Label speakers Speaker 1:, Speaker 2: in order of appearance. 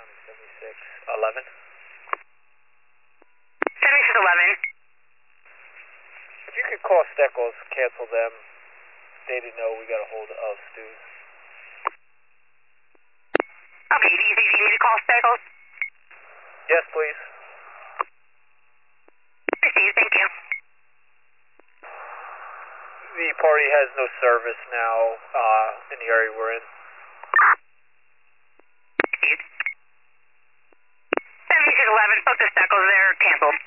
Speaker 1: 11.
Speaker 2: 7611.
Speaker 1: If you could call Steckles, cancel them. They didn't know we got a hold of Stu's.
Speaker 2: Okay, do you think you need to call Steckles?
Speaker 1: Yes, please.
Speaker 2: Received, thank you.
Speaker 1: The party has no service now in the area we're in.
Speaker 2: Received. 7611, book the Steckles, they're canceled.